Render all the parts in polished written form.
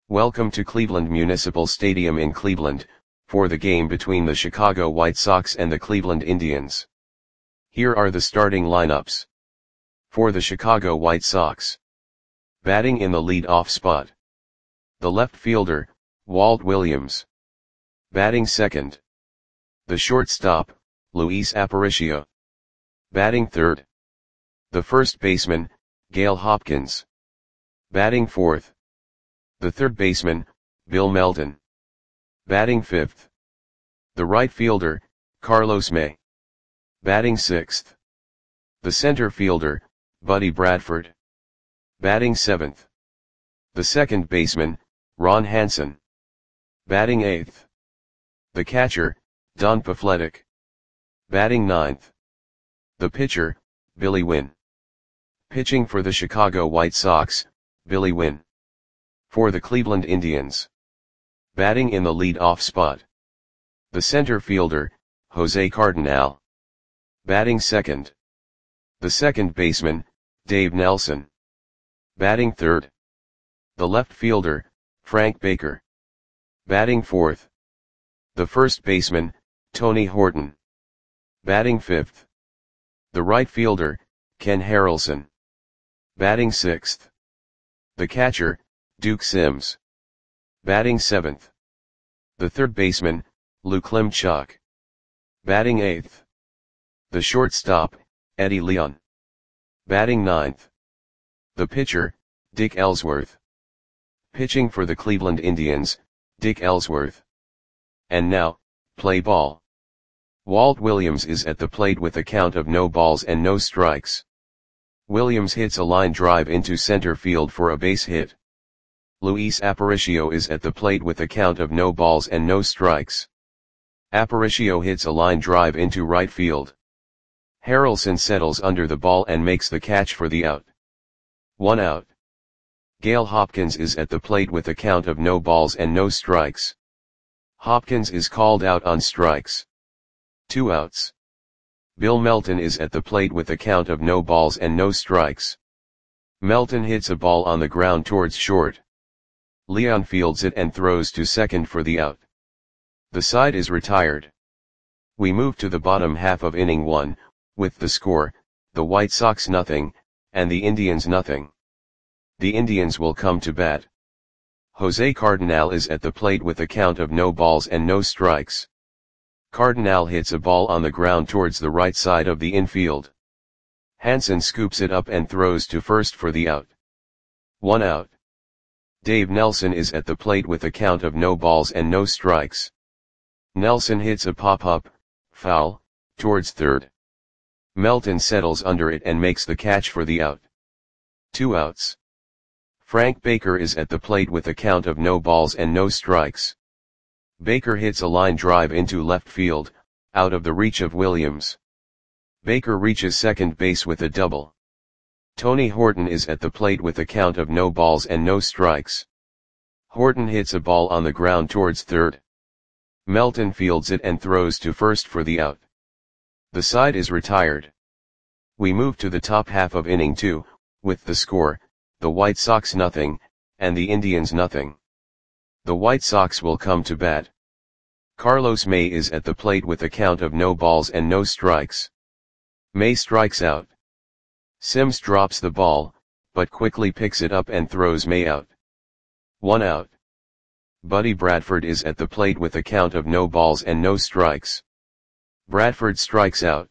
Welcome to Cleveland Municipal Stadium in Cleveland, for the game between the Chicago White Sox and the Cleveland Indians. Here are the starting lineups. For the Chicago White Sox. Batting in the lead-off spot. The left fielder, Walt Williams. Batting second. The shortstop, Luis Aparicio. Batting third. The first baseman, Gail Hopkins. Batting fourth. The third baseman, Bill Melton. Batting fifth. The right fielder, Carlos May. Batting sixth. The center fielder, Buddy Bradford. Batting seventh. The second baseman, Ron Hansen. Batting eighth. The catcher, Don Pafletic. Batting ninth. The pitcher, Billy Winn. Pitching for the Chicago White Sox, Billy Winn. For the Cleveland Indians. Batting in the lead-off spot. The center fielder, Jose Cardinal. Batting second. The second baseman, Dave Nelson. Batting third. The left fielder, Frank Baker. Batting fourth. The first baseman, Tony Horton. Batting fifth. The right fielder, Ken Harrelson. Batting sixth. The catcher, Duke Sims. Batting seventh. The third baseman, Lou Klimchuk. Batting eighth. The shortstop, Eddie Leon. Batting ninth. The pitcher, Dick Ellsworth. Pitching for the Cleveland Indians, Dick Ellsworth. And now, play ball. Walt Williams is at the plate with a count of no balls and no strikes. Williams hits a line drive into center field for a base hit. Luis Aparicio is at the plate with a count of no balls and no strikes. Aparicio hits a line drive into right field. Harrelson settles under the ball and makes the catch for the out. 1 out. Gail Hopkins is at the plate with a count of no balls and no strikes. Hopkins is called out on strikes. 2 outs. Bill Melton is at the plate with a count of no balls and no strikes. Melton hits a ball on the ground towards short. Leon fields it and throws to second for the out. The side is retired. We move to the bottom half of inning 1, with the score, the White Sox nothing, and the Indians nothing. The Indians will come to bat. Jose Cardinal is at the plate with a count of no balls and no strikes. Cardinal hits a ball on the ground towards the right side of the infield. Hansen scoops it up and throws to first for the out. 1 out. Dave Nelson is at the plate with a count of no balls and no strikes. Nelson hits a pop-up, foul, towards third. Melton settles under it and makes the catch for the out. 2 outs. Frank Baker is at the plate with a count of no balls and no strikes. Baker hits a line drive into left field, out of the reach of Williams. Baker reaches second base with a double. Tony Horton is at the plate with a count of no balls and no strikes. Horton hits a ball on the ground towards third. Melton fields it and throws to first for the out. The side is retired. We move to the top half of inning 2, with the score, the White Sox nothing, and the Indians nothing. The White Sox will come to bat. Carlos May is at the plate with a count of no balls and no strikes. May strikes out. Sims drops the ball, but quickly picks it up and throws May out. 1 out. Buddy Bradford is at the plate with a count of no balls and no strikes. Bradford strikes out.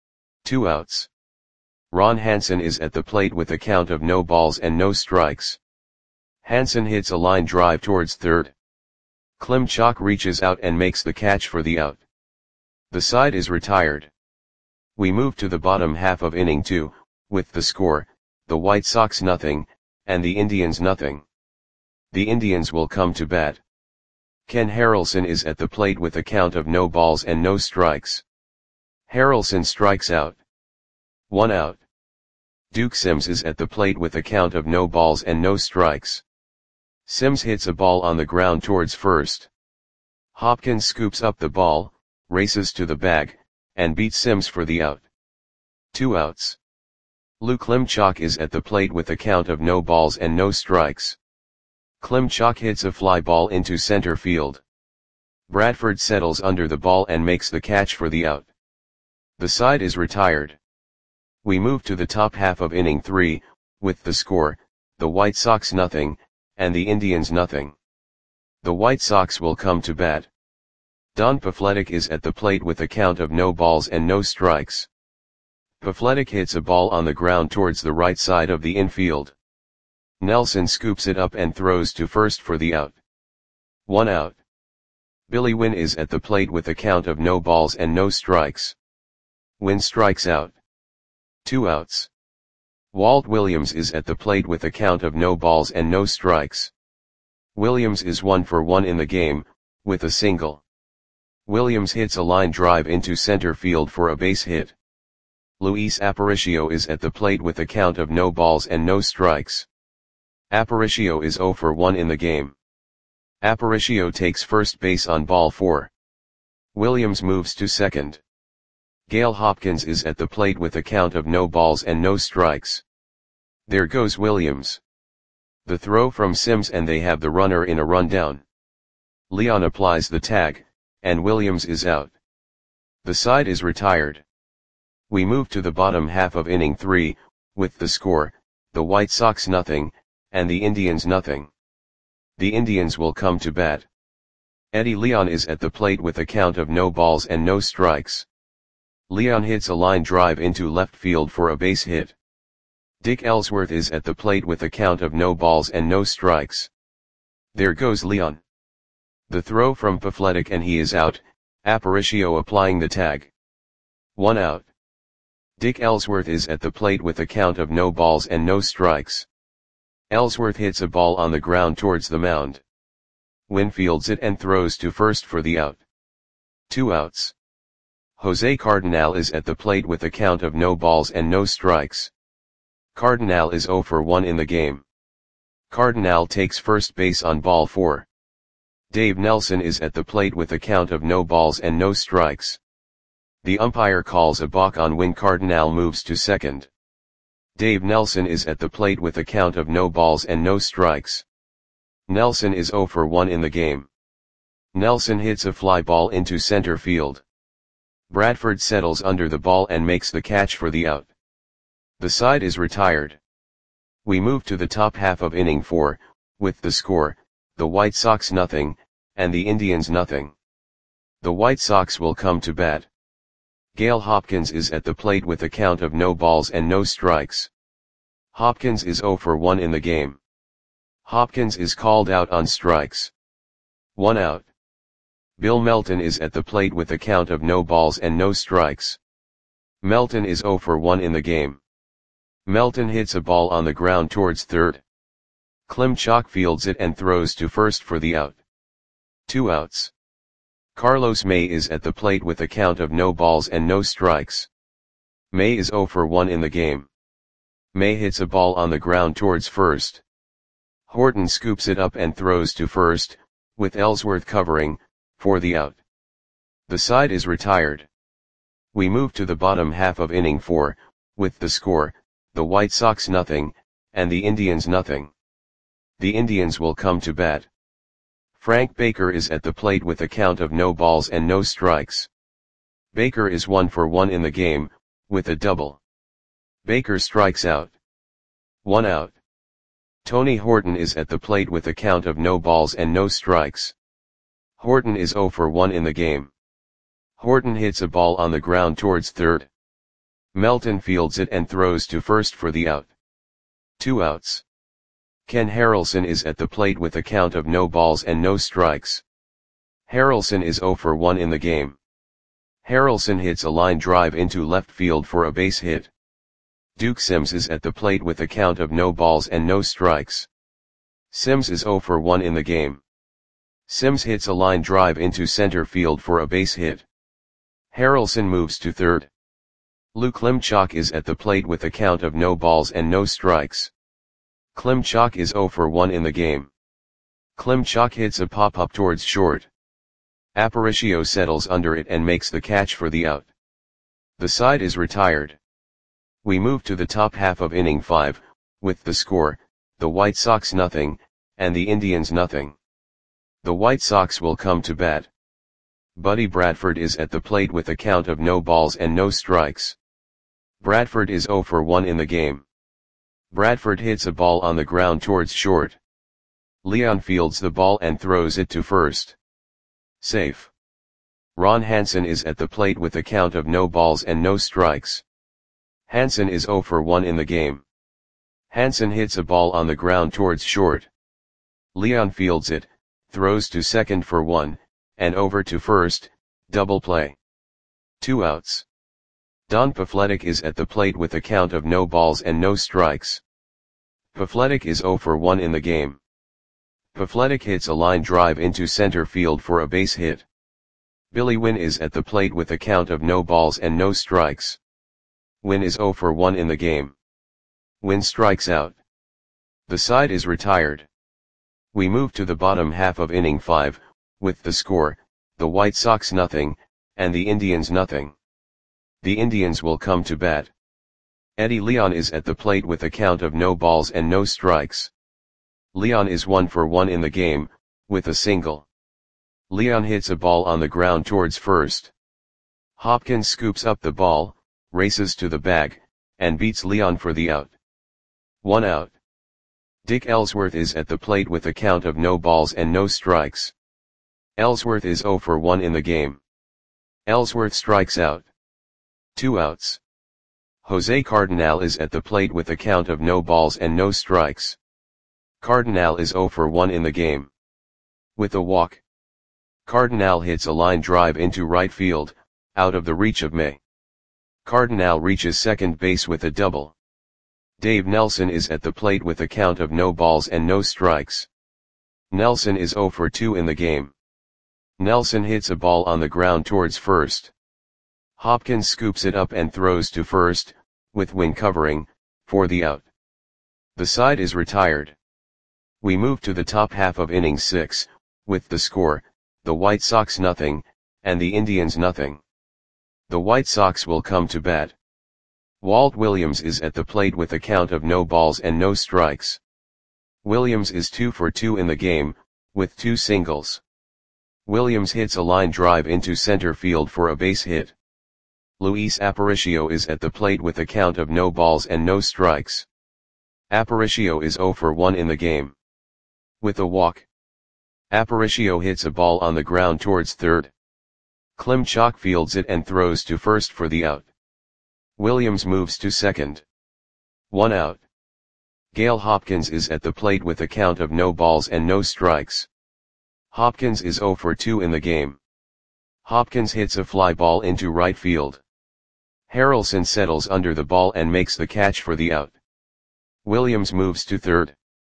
2 outs. Ron Hansen is at the plate with a count of no balls and no strikes. Hansen hits a line drive towards third. Klimchuk reaches out and makes the catch for the out. The side is retired. We move to the bottom half of inning 2, with the score, the White Sox nothing, and the Indians nothing. The Indians will come to bat. Ken Harrelson is at the plate with a count of no balls and no strikes. Harrelson strikes out. 1 out. Duke Sims is at the plate with a count of no balls and no strikes. Sims hits a ball on the ground towards first. Hopkins scoops up the ball, races to the bag, and beats Sims for the out. 2 outs. Lou Klimchuk is at the plate with a count of no balls and no strikes. Klimchak hits a fly ball into center field. Bradford settles under the ball and makes the catch for the out. The side is retired. We move to the top half of inning 3, with the score, the White Sox nothing, and the Indians nothing. The White Sox will come to bat. Don Pafletic is at the plate with a count of no balls and no strikes. Pafletic hits a ball on the ground towards the right side of the infield. Nelson scoops it up and throws to first for the out. 1 out. Billy Wynn is at the plate with a count of no balls and no strikes. Wynn strikes out. 2 outs. Walt Williams is at the plate with a count of no balls and no strikes. Williams is 1 for 1 in the game, with a single. Williams hits a line drive into center field for a base hit. Luis Aparicio is at the plate with a count of no balls and no strikes. Aparicio is 0 for 1 in the game. Aparicio takes first base on ball 4. Williams moves to second. Gale Hopkins is at the plate with a count of no balls and no strikes. There goes Williams. The throw from Sims and they have the runner in a rundown. Leon applies the tag, and Williams is out. The side is retired. We move to the bottom half of inning 3, with the score, the White Sox nothing, and the Indians nothing. The Indians will come to bat. Eddie Leon is at the plate with a count of no balls and no strikes. Leon hits a line drive into left field for a base hit. Dick Ellsworth is at the plate with a count of no balls and no strikes. There goes Leon. The throw from Pafletic and he is out, Aparicio applying the tag. 1 out. Dick Ellsworth is at the plate with a count of no balls and no strikes. Ellsworth hits a ball on the ground towards the mound. Wynn fields it and throws to first for the out. 2 outs. Jose Cardinal is at the plate with a count of no balls and no strikes. Cardinal is 0 for 1 in the game. Cardinal takes first base on ball 4. Dave Nelson is at the plate with a count of no balls and no strikes. The umpire calls a balk on Wynn. Cardinal moves to second. Dave Nelson is at the plate with a count of no balls and no strikes. Nelson is 0 for 1 in the game. Nelson hits a fly ball into center field. Bradford settles under the ball and makes the catch for the out. The side is retired. We move to the top half of inning 4, with the score, the White Sox nothing, and the Indians nothing. The White Sox will come to bat. Gale Hopkins is at the plate with a count of no balls and no strikes. Hopkins is 0 for 1 in the game. Hopkins is called out on strikes. 1 out. Bill Melton is at the plate with a count of no balls and no strikes. Melton is 0 for 1 in the game. Melton hits a ball on the ground towards third. Klimchak fields it and throws to first for the out. 2 outs. Carlos May is at the plate with a count of no balls and no strikes. May is 0 for 1 in the game. May hits a ball on the ground towards first. Horton scoops it up and throws to first, with Ellsworth covering, for the out. The side is retired. We move to the bottom half of inning 4, with the score, the White Sox nothing, and the Indians nothing. The Indians will come to bat. Frank Baker is at the plate with a count of no balls and no strikes. Baker is 1 for 1 in the game, with a double. Baker strikes out. 1 out. Tony Horton is at the plate with a count of no balls and no strikes. Horton is 0 for 1 in the game. Horton hits a ball on the ground towards third. Melton fields it and throws to first for the out. 2 outs. Ken Harrelson is at the plate with a count of no balls and no strikes. Harrelson is 0 for 1 in the game. Harrelson hits a line drive into left field for a base hit. Duke Sims is at the plate with a count of no balls and no strikes. Sims is 0 for 1 in the game. Sims hits a line drive into center field for a base hit. Harrelson moves to third. Lou Klimchak is at the plate with a count of no balls and no strikes. Klimchak is 0 for 1 in the game. Klimchak hits a pop-up towards short. Aparicio settles under it and makes the catch for the out. The side is retired. We move to the top half of inning 5, with the score, the White Sox nothing, and the Indians nothing. The White Sox will come to bat. Buddy Bradford is at the plate with a count of no balls and no strikes. Bradford is 0 for 1 in the game. Bradford hits a ball on the ground towards short. Leon fields the ball and throws it to first. Safe. Ron Hansen is at the plate with a count of no balls and no strikes. Hansen is 0 for 1 in the game. Hansen hits a ball on the ground towards short. Leon fields it, throws to second for 1, and over to first, double play. 2 outs. Don Pafletic is at the plate with a count of no balls and no strikes. Pafletic is 0 for 1 in the game. Pafletic hits a line drive into center field for a base hit. Billy Wynn is at the plate with a count of no balls and no strikes. Wynn is 0 for 1 in the game. Wynn strikes out. The side is retired. We move to the bottom half of inning 5, with the score, the White Sox nothing, and the Indians nothing. The Indians will come to bat. Eddie Leon is at the plate with a count of no balls and no strikes. Leon is 1 for 1 in the game, with a single. Leon hits a ball on the ground towards first. Hopkins scoops up the ball, races to the bag, and beats Leon for the out. 1 out. Dick Ellsworth is at the plate with a count of no balls and no strikes. Ellsworth is 0 for 1 in the game. Ellsworth strikes out. 2 outs. Jose Cardinal is at the plate with a count of no balls and no strikes. Cardinal is 0 for 1 in the game. With a walk. Cardinal hits a line drive into right field, out of the reach of May. Cardinal reaches second base with a double. Dave Nelson is at the plate with a count of no balls and no strikes. Nelson is 0 for 2 in the game. Nelson hits a ball on the ground towards first. Hopkins scoops it up and throws to first, with Wynn covering, for the out. The side is retired. We move to the top half of inning 6, with the score, the White Sox nothing, and the Indians nothing. The White Sox will come to bat. Walt Williams is at the plate with a count of no balls and no strikes. Williams is 2 for 2 in the game, with 2 singles. Williams hits a line drive into center field for a base hit. Luis Aparicio is at the plate with a count of no balls and no strikes. Aparicio is 0 for 1 in the game. With a walk. Aparicio hits a ball on the ground towards third. Klimchak fields it and throws to first for the out. Williams moves to second. 1 out. Gale Hopkins is at the plate with a count of no balls and no strikes. Hopkins is 0 for 2 in the game. Hopkins hits a fly ball into right field. Harrelson settles under the ball and makes the catch for the out. Williams moves to third.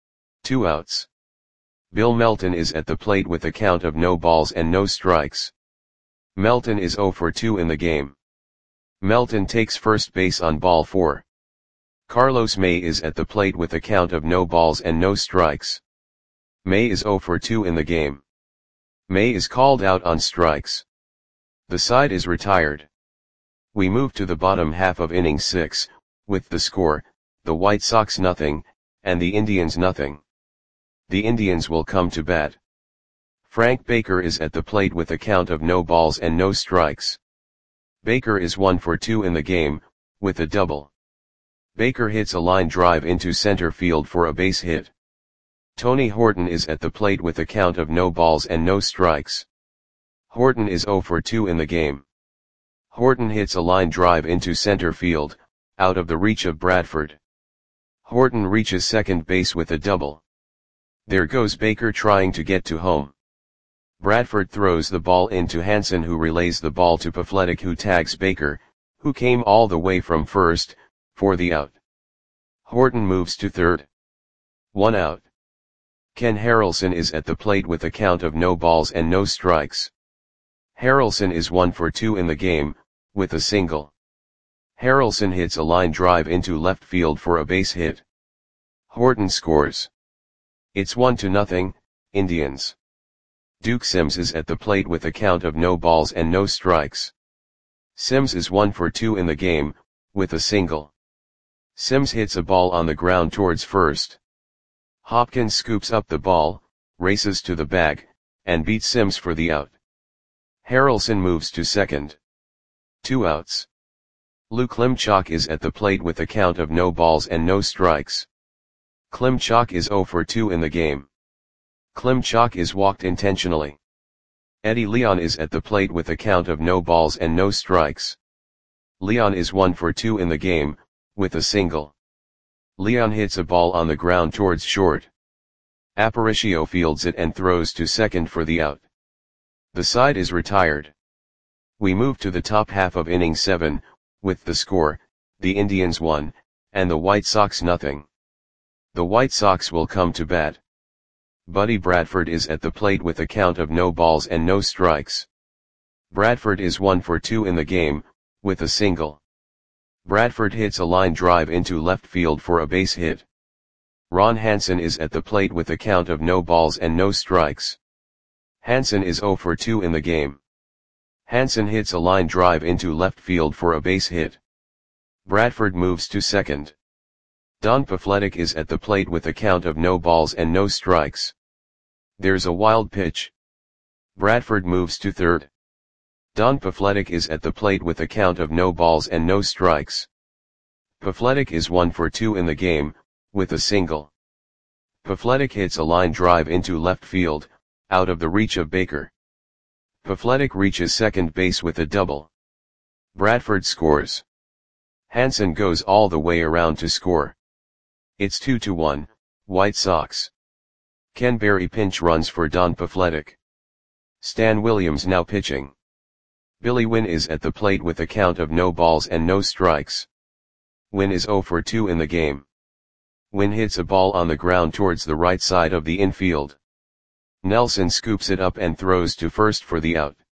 2 outs. Bill Melton is at the plate with a count of no balls and no strikes. Melton is 0 for 2 in the game. Melton takes first base on ball 4. Carlos May is at the plate with a count of no balls and no strikes. May is 0 for 2 in the game. May is called out on strikes. The side is retired. We move to the bottom half of inning 6, with the score, the White Sox nothing, and the Indians nothing. The Indians will come to bat. Frank Baker is at the plate with a count of no balls and no strikes. Baker is 1 for 2 in the game, with a double. Baker hits a line drive into center field for a base hit. Tony Horton is at the plate with a count of no balls and no strikes. Horton is 0 for 2 in the game. Horton hits a line drive into center field, out of the reach of Bradford. Horton reaches second base with a double. There goes Baker trying to get to home. Bradford throws the ball into Hansen, who relays the ball to Pafletic, who tags Baker, who came all the way from first, for the out. Horton moves to third. 1 out. Ken Harrelson is at the plate with a count of no balls and no strikes. Harrelson is 1 for 2 in the game, with a single. Harrelson hits a line drive into left field for a base hit. Horton scores. It's 1-0, Indians. Duke Sims is at the plate with a count of no balls and no strikes. Sims is 1 for 2 in the game, with a single. Sims hits a ball on the ground towards first. Hopkins scoops up the ball, races to the bag, and beats Sims for the out. Harrelson moves to second. 2 outs. Lou Klimchak is at the plate with a count of no balls and no strikes. Klimchak is 0 for 2 in the game. Klimchak is walked intentionally. Eddie Leon is at the plate with a count of no balls and no strikes. Leon is 1 for 2 in the game, with a single. Leon hits a ball on the ground towards short. Aparicio fields it and throws to second for the out. The side is retired. We move to the top half of inning 7, with the score, the Indians 1, and the White Sox nothing. The White Sox will come to bat. Buddy Bradford is at the plate with a count of no balls and no strikes. Bradford is 1 for 2 in the game, with a single. Bradford hits a line drive into left field for a base hit. Ron Hansen is at the plate with a count of no balls and no strikes. Hansen is 0 for 2 in the game. Hansen hits a line drive into left field for a base hit. Bradford moves to second. Don Pafletic is at the plate with a count of no balls and no strikes. There's a wild pitch. Bradford moves to third. Don Pafletic is at the plate with a count of no balls and no strikes. Pafletic is 1 for 2 in the game, with a single. Pafletic hits a line drive into left field, out of the reach of Baker. Pafletic reaches second base with a double. Bradford scores. Hansen goes all the way around to score. It's 2-1, White Sox. Ken Berry pinch runs for Don Pafletic. Stan Williams now pitching. Billy Wynn is at the plate with a count of no balls and no strikes. Wynn is 0 for 2 in the game. Wynn hits a ball on the ground towards the right side of the infield. Nelson scoops it up and throws to first for the out.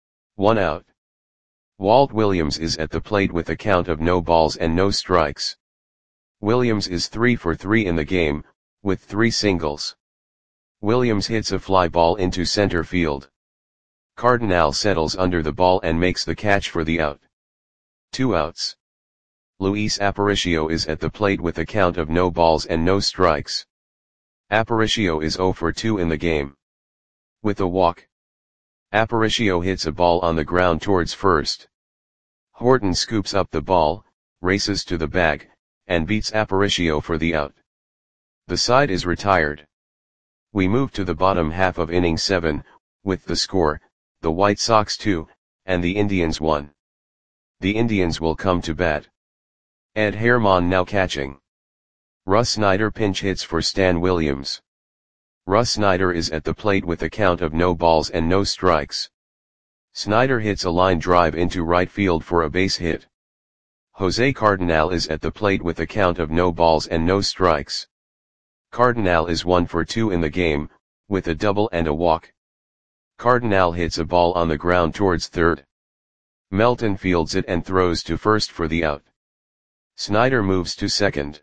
1 out. Walt Williams is at the plate with a count of no balls and no strikes. Williams is 3 for 3 in the game, with 3 singles. Williams hits a fly ball into center field. Cardinal settles under the ball and makes the catch for the out. 2 outs. Luis Aparicio is at the plate with a count of no balls and no strikes. Aparicio is 0 for 2 in the game. With a walk. Aparicio hits a ball on the ground towards first. Horton scoops up the ball, races to the bag, and beats Aparicio for the out. The side is retired. We move to the bottom half of inning 7, with the score, the White Sox 2, and the Indians 1. The Indians will come to bat. Ed Herman now catching. Russ Snyder pinch hits for Stan Williams. Russ Snyder is at the plate with a count of no balls and no strikes. Snyder hits a line drive into right field for a base hit. Jose Cardinal is at the plate with a count of no balls and no strikes. Cardinal is 1 for 2 in the game, with a double and a walk. Cardinal hits a ball on the ground towards third. Melton fields it and throws to first for the out. Snyder moves to second.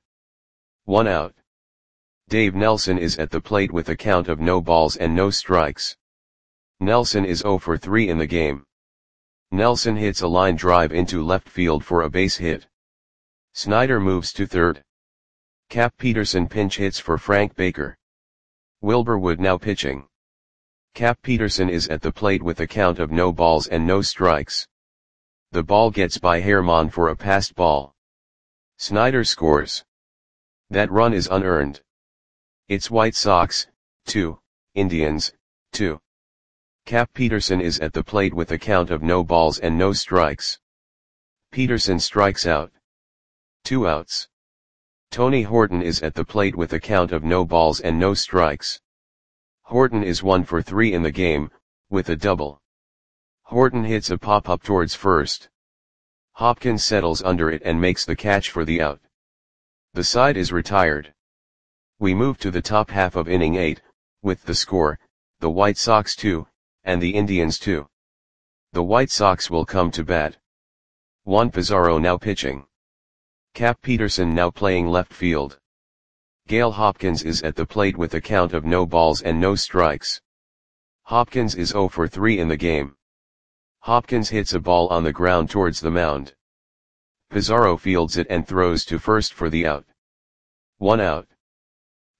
1 out. Dave Nelson is at the plate with a count of no balls and no strikes. Nelson is 0 for 3 in the game. Nelson hits a line drive into left field for a base hit. Snyder moves to third. Cap Peterson pinch hits for Frank Baker. Wilbur Wood now pitching. Cap Peterson is at the plate with a count of no balls and no strikes. The ball gets by Herman for a passed ball. Snyder scores. That run is unearned. It's White Sox, 2, Indians, 2. Cap Peterson is at the plate with a count of no balls and no strikes. Peterson strikes out. 2 outs. Tony Horton is at the plate with a count of no balls and no strikes. Horton is 1 for 3 in the game, with a double. Horton hits a pop-up towards first. Hopkins settles under it and makes the catch for the out. The side is retired. We move to the top half of inning 8, with the score, the White Sox 2, and the Indians 2. The White Sox will come to bat. Juan Pizarro now pitching. Cap Peterson now playing left field. Gale Hopkins is at the plate with a count of no balls and no strikes. Hopkins is 0 for 3 in the game. Hopkins hits a ball on the ground towards the mound. Pizarro fields it and throws to first for the out. 1 out.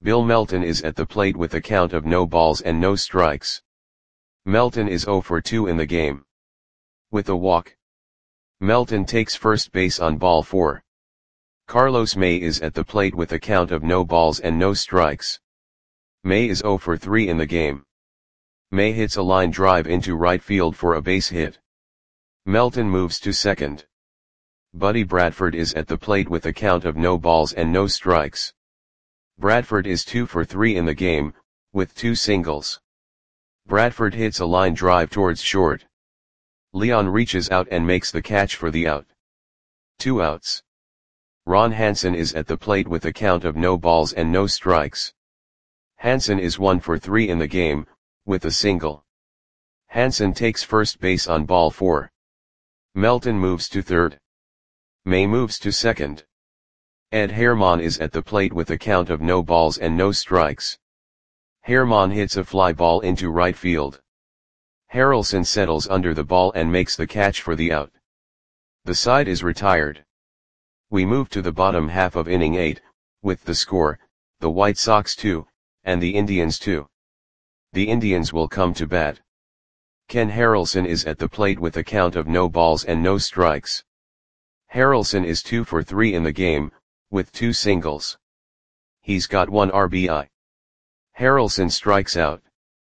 Bill Melton is at the plate with a count of no balls and no strikes. Melton is 0 for 2 in the game. With a walk, Melton takes first base on ball 4. Carlos May is at the plate with a count of no balls and no strikes. May is 0 for 3 in the game. May hits a line drive into right field for a base hit. Melton moves to second. Buddy Bradford is at the plate with a count of no balls and no strikes. Bradford is 2 for 3 in the game, with 2 singles. Bradford hits a line drive towards short. Leon reaches out and makes the catch for the out. 2 outs. Ron Hansen is at the plate with a count of no balls and no strikes. Hansen is 1 for 3 in the game, with a single. Hansen takes first base on ball 4. Melton moves to third. May moves to second. Ed Herman is at the plate with a count of no balls and no strikes. Herman hits a fly ball into right field. Harrelson settles under the ball and makes the catch for the out. The side is retired. We move to the bottom half of inning 8, with the score, the White Sox 2, and the Indians 2. The Indians will come to bat. Ken Harrelson is at the plate with a count of no balls and no strikes. Harrelson is 2 for 3 in the game, with 2 singles. He's got 1 RBI. Harrelson strikes out.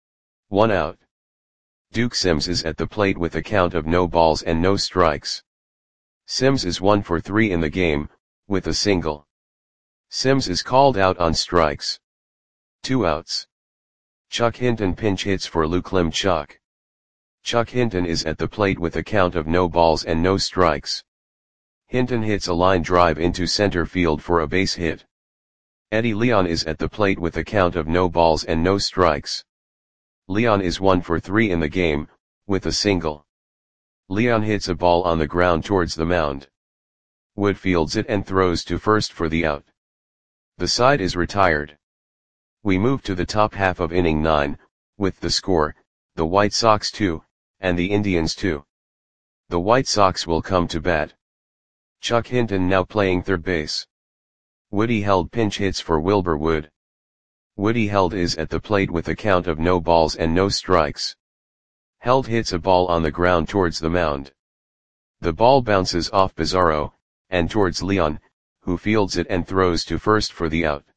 1 out. Duke Sims is at the plate with a count of no balls and no strikes. Sims is 1 for 3 in the game, with a single. Sims is called out on strikes. 2 outs. Chuck Hinton pinch hits for Lou Klimchuk. Chuck Hinton is at the plate with a count of no balls and no strikes. Hinton hits a line drive into center field for a base hit. Eddie Leon is at the plate with a count of no balls and no strikes. Leon is 1 for 3 in the game, with a single. Leon hits a ball on the ground towards the mound. Wood fields it and throws to first for the out. The side is retired. We move to the top half of inning 9, with the score, the White Sox 2, and the Indians 2. The White Sox will come to bat. Chuck Hinton now playing third base. Woody Held pinch hits for Wilbur Wood. Woody Held is at the plate with a count of no balls and no strikes. Held hits a ball on the ground towards the mound. The ball bounces off Bizarro, and towards Leon, who fields it and throws to first for the out.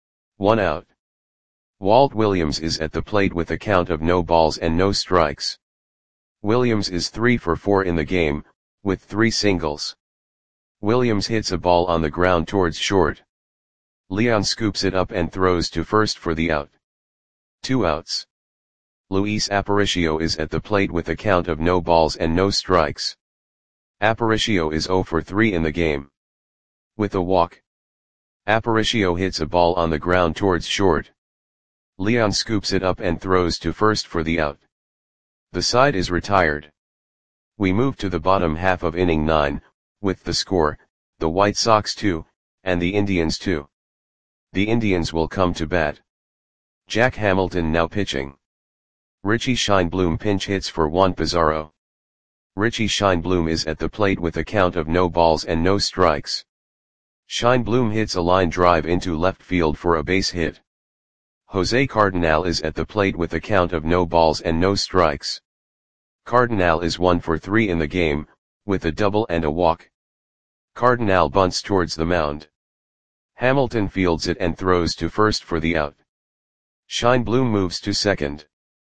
1 out. Walt Williams is at the plate with a count of no balls and no strikes. Williams is 3 for 4 in the game, with 3 singles. Williams hits a ball on the ground towards short. Leon scoops it up and throws to first for the out. 2 outs. Luis Aparicio is at the plate with a count of no balls and no strikes. Aparicio is 0 for 3 in the game. With a walk, Aparicio hits a ball on the ground towards short. Leon scoops it up and throws to first for the out. The side is retired. We move to the bottom half of inning 9, with the score, the White Sox 2, and the Indians 2. The Indians will come to bat. Jack Hamilton now pitching. Richie Scheinblum pinch hits for Juan Pizarro. Richie Scheinblum is at the plate with a count of no balls and no strikes. Scheinblum hits a line drive into left field for a base hit. Jose Cardinal is at the plate with a count of no balls and no strikes. Cardinal is 1 for 3 in the game, with a double and a walk. Cardinal bunts towards the mound. Hamilton fields it and throws to first for the out. Scheinblum moves to second.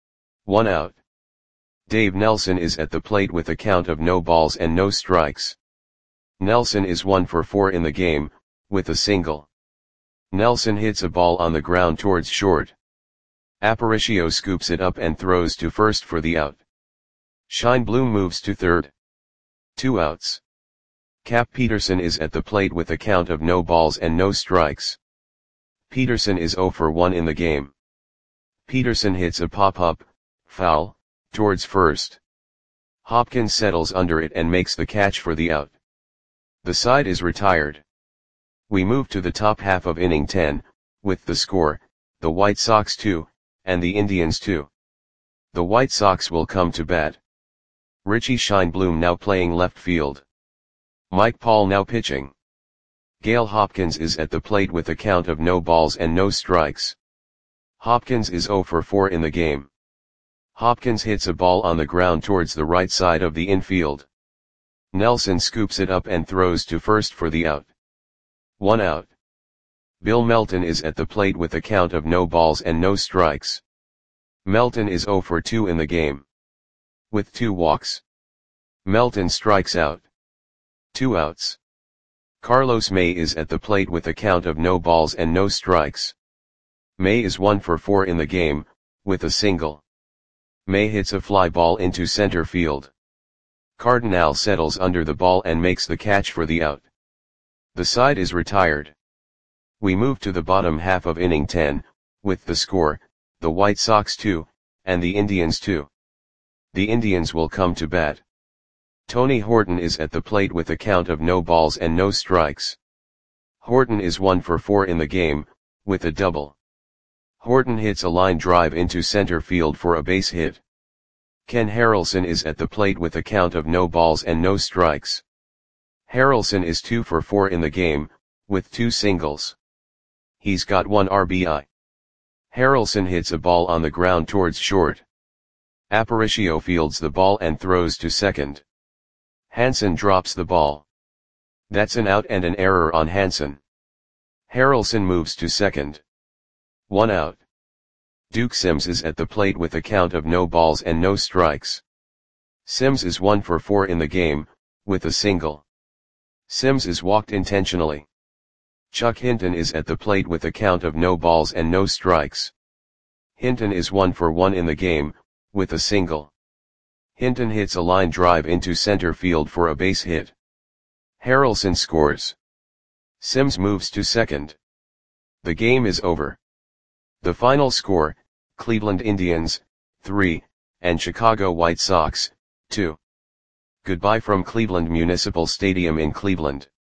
1 out. Dave Nelson is at the plate with a count of no balls and no strikes. Nelson is 1 for 4 in the game, with a single. Nelson hits a ball on the ground towards short. Aparicio scoops it up and throws to first for the out. Scheinblum moves to third. 2 outs. Cap Peterson is at the plate with a count of no balls and no strikes. Peterson is 0 for 1 in the game. Peterson hits a pop-up, foul, towards first. Hopkins settles under it and makes the catch for the out. The side is retired. We move to the top half of inning 10, with the score, the White Sox 2, and the Indians 2. The White Sox will come to bat. Richie Scheinblum now playing left field. Mike Paul now pitching. Gail Hopkins is at the plate with a count of no balls and no strikes. Hopkins is 0 for 4 in the game. Hopkins hits a ball on the ground towards the right side of the infield. Nelson scoops it up and throws to first for the out. 1 out. Bill Melton is at the plate with a count of no balls and no strikes. Melton is 0 for 2 in the game. With 2 walks. Melton strikes out. 2 outs. Carlos May is at the plate with a count of no balls and no strikes. May is 1 for 4 in the game, with a single. May hits a fly ball into center field. Cardinal settles under the ball and makes the catch for the out. The side is retired. We move to the bottom half of inning 10, with the score, the White Sox 2, and the Indians 2. The Indians will come to bat. Tony Horton is at the plate with a count of no balls and no strikes. Horton is 1 for 4 in the game, with a double. Horton hits a line drive into center field for a base hit. Ken Harrelson is at the plate with a count of no balls and no strikes. Harrelson is 2 for 4 in the game, with 2 singles. He's got 1 RBI. Harrelson hits a ball on the ground towards short. Aparicio fields the ball and throws to second. Hansen drops the ball. That's an out and an error on Hansen. Harrelson moves to second. 1 out. Duke Sims is at the plate with a count of no balls and no strikes. Sims is 1 for 4 in the game, with a single. Sims is walked intentionally. Chuck Hinton is at the plate with a count of no balls and no strikes. Hinton is 1 for 1 in the game, with a single. Hinton hits a line drive into center field for a base hit. Harrelson scores. Sims moves to second. The game is over. The final score, Cleveland Indians, 3, and Chicago White Sox, 2. Goodbye from Cleveland Municipal Stadium in Cleveland.